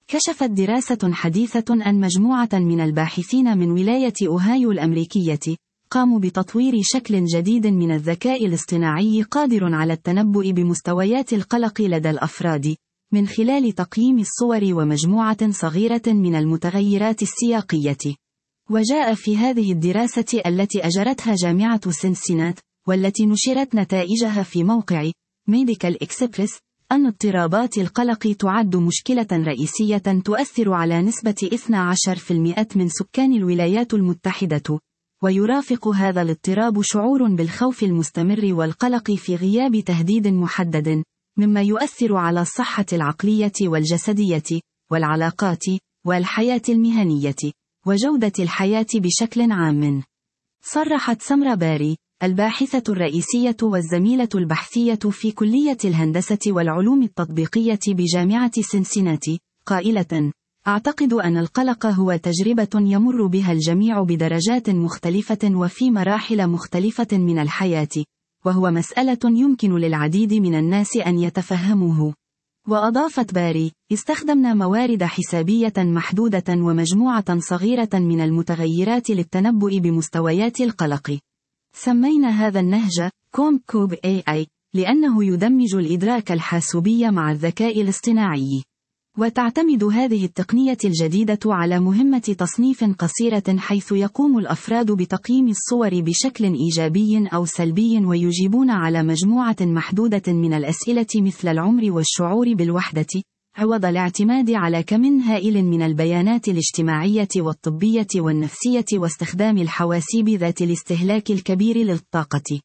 كشفت دراسة حديثة أن مجموعة من الباحثين من ولاية أوهايو الأمريكية قاموا بتطوير شكل جديد من الذكاء الاصطناعي قادر على التنبؤ بمستويات القلق لدى الأفراد، من خلال تقييم الصور ومجموعة صغيرة من المتغيرات السياقية. وجاء في هذه الدراسة التي أجرتها جامعة سنسينات، والتي نشرت نتائجها في موقع Medical Express، أن اضطرابات القلق تعد مشكلة رئيسية تؤثر على نسبة 12% من سكان الولايات المتحدة، ويرافق هذا الاضطراب شعور بالخوف المستمر والقلق في غياب تهديد محدد، مما يؤثر على الصحة العقلية والجسدية، والعلاقات، والحياة المهنية، وجودة الحياة بشكل عام. صرحت سمرا باري، الباحثة الرئيسية والزميلة البحثية في كلية الهندسة والعلوم التطبيقية بجامعة سنسيناتي، قائلة: أعتقد أن القلق هو تجربة يمر بها الجميع بدرجات مختلفة وفي مراحل مختلفة من الحياة، وهو مسألة يمكن للعديد من الناس أن يتفهموه. وأضافت باري: استخدمنا موارد حسابية محدودة ومجموعة صغيرة من المتغيرات للتنبؤ بمستويات القلق. سمينا هذا النهج كوب AI، لأنه يدمج الإدراك الحاسوبي مع الذكاء الاصطناعي. وتعتمد هذه التقنية الجديدة على مهمة تصنيف قصيرة، حيث يقوم الأفراد بتقييم الصور بشكل إيجابي أو سلبي، ويجيبون على مجموعة محدودة من الأسئلة مثل العمر والشعور بالوحدة، عوض الاعتماد على كم هائل من البيانات الاجتماعية والطبية والنفسية واستخدام الحواسيب ذات الاستهلاك الكبير للطاقة.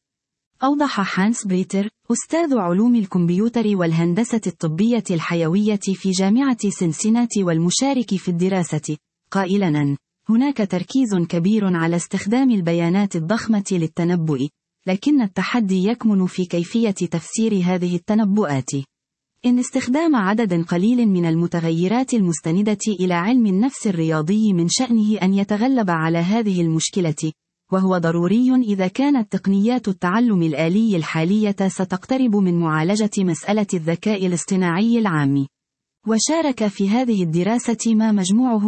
أوضح هانس بريتر، أستاذ علوم الكمبيوتر والهندسة الطبية الحيوية في جامعة سنسيناتي والمشارك في الدراسة، قائلاً: هناك تركيز كبير على استخدام البيانات الضخمة للتنبؤ، لكن التحدي يكمن في كيفية تفسير هذه التنبؤات. إن استخدام عدد قليل من المتغيرات المستندة إلى علم النفس الرياضي من شأنه أن يتغلب على هذه المشكلة، وهو ضروري إذا كانت تقنيات التعلم الآلي الحالية ستقترب من معالجة مسألة الذكاء الاصطناعي العام. وشارك في هذه الدراسة ما مجموعه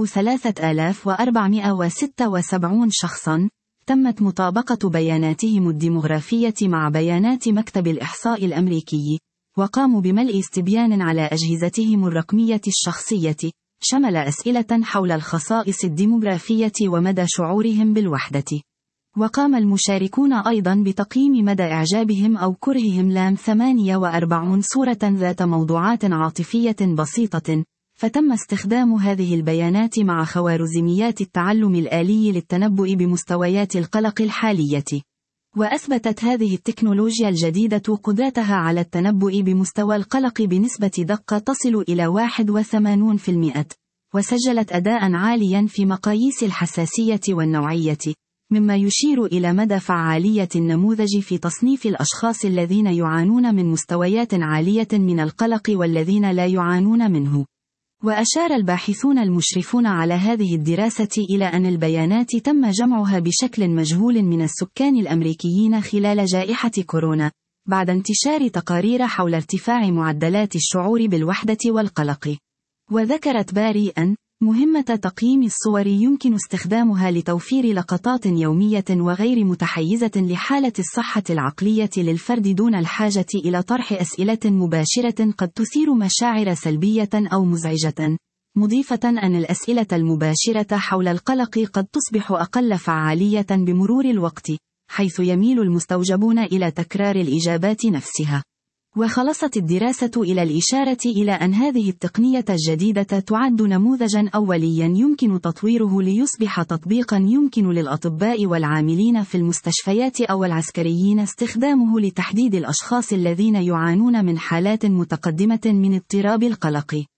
3476 شخصا، تمت مطابقة بياناتهم الديمغرافية مع بيانات مكتب الإحصاء الأمريكي، وقاموا بملء استبيان على أجهزتهم الرقمية الشخصية، شمل أسئلة حول الخصائص الديمغرافية ومدى شعورهم بالوحدة. وقام المشاركون أيضا بتقييم مدى إعجابهم أو كرههم لام 48 صورة ذات موضوعات عاطفية بسيطة، فتم استخدام هذه البيانات مع خوارزميات التعلم الآلي للتنبؤ بمستويات القلق الحالية. وأثبتت هذه التكنولوجيا الجديدة قدرتها على التنبؤ بمستوى القلق بنسبة دقة تصل إلى 81%، وسجلت أداء عاليا في مقاييس الحساسية والنوعية، مما يشير إلى مدى فعالية النموذج في تصنيف الأشخاص الذين يعانون من مستويات عالية من القلق والذين لا يعانون منه. وأشار الباحثون المشرفون على هذه الدراسة إلى أن البيانات تم جمعها بشكل مجهول من السكان الأمريكيين خلال جائحة كورونا، بعد انتشار تقارير حول ارتفاع معدلات الشعور بالوحدة والقلق. وذكرت باري أن مهمة تقييم الصور يمكن استخدامها لتوفير لقطات يومية وغير متحيزة لحالة الصحة العقلية للفرد دون الحاجة إلى طرح أسئلة مباشرة قد تثير مشاعر سلبية أو مزعجة، مضيفة أن الأسئلة المباشرة حول القلق قد تصبح أقل فعالية بمرور الوقت، حيث يميل المستوجبون إلى تكرار الإجابات نفسها. وخلصت الدراسة إلى الإشارة إلى أن هذه التقنية الجديدة تعد نموذجا أوليا يمكن تطويره ليصبح تطبيقا يمكن للأطباء والعاملين في المستشفيات أو العسكريين استخدامه لتحديد الأشخاص الذين يعانون من حالات متقدمة من اضطراب القلق.